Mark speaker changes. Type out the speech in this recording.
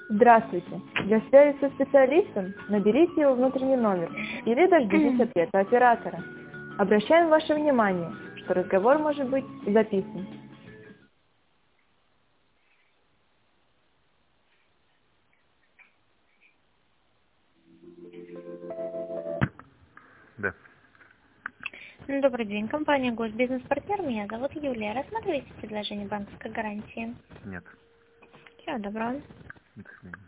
Speaker 1: Здравствуйте. Для связи со специалистом наберите его внутренний номер или дождитесь ответа оператора. Обращаем ваше внимание, что разговор может быть записан.
Speaker 2: Да.
Speaker 3: Добрый день, компания Госбизнес-партнер. Меня зовут Юлия. Рассматриваете предложение банковской гарантии?
Speaker 2: Нет.
Speaker 3: Всего доброго.
Speaker 2: До свидания.